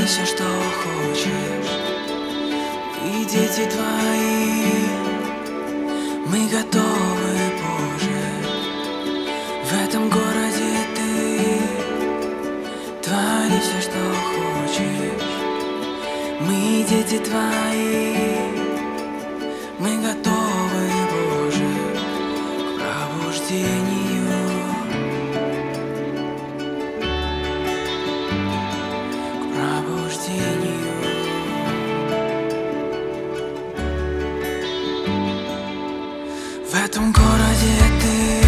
Твори все, что хочешь, и дети твои, мы готовы, Боже. В этом городе Ты твори все, что хочешь, мы дети твои, мы готовы, Боже, к пробуждению. В этом городе Ты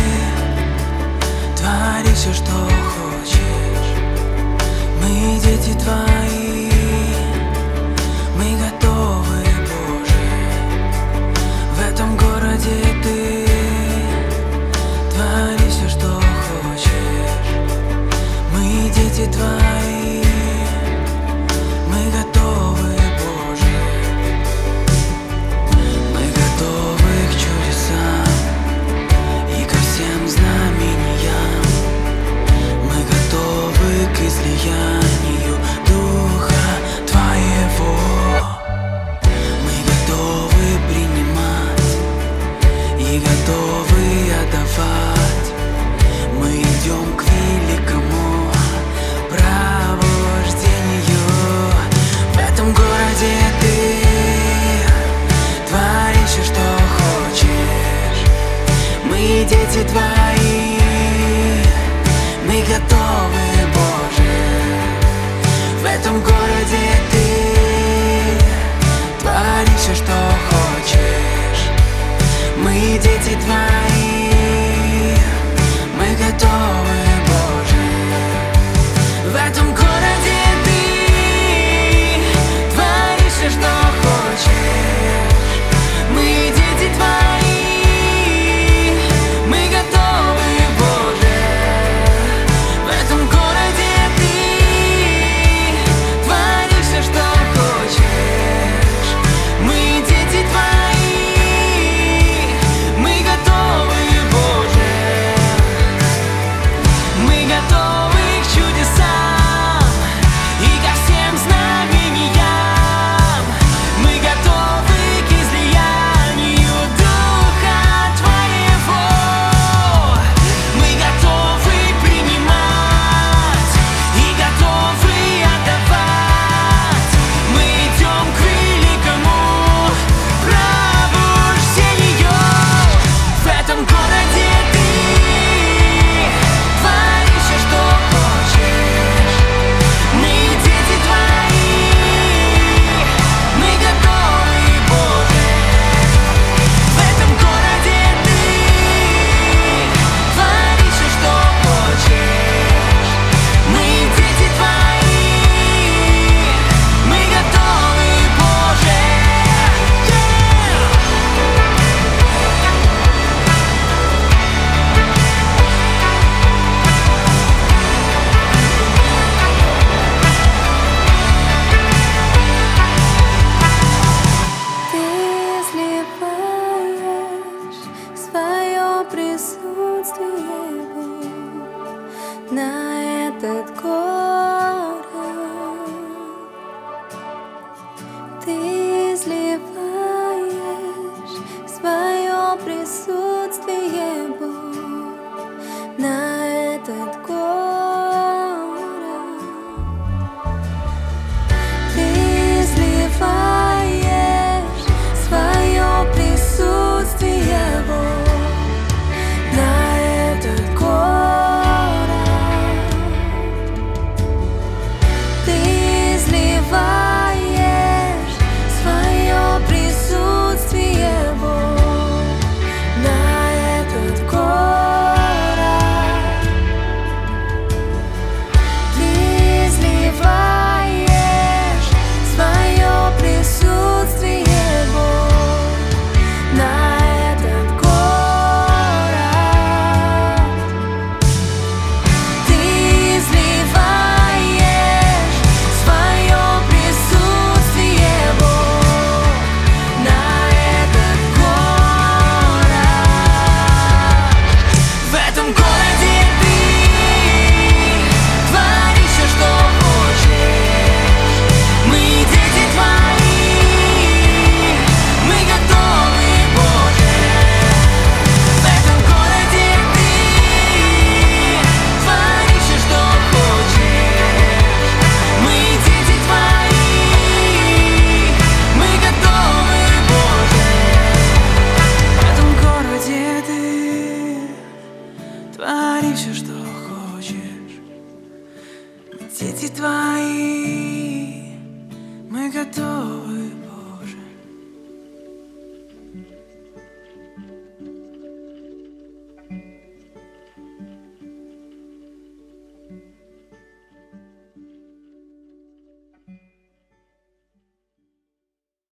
твори все, что хочешь, мы дети твои, мы готовы, Боже. В этом городе Ты твори все, что хочешь, мы дети твои, мы готовы, Боже. Мы готовы к чудесам и ко всем знамениям. Мы готовы к излиянию Духа Твоего. Мы готовы принимать и готовы отдавать. Мы идем к великому пробуждению. В этом городе Ты твори все, что хочешь, мы дети твои.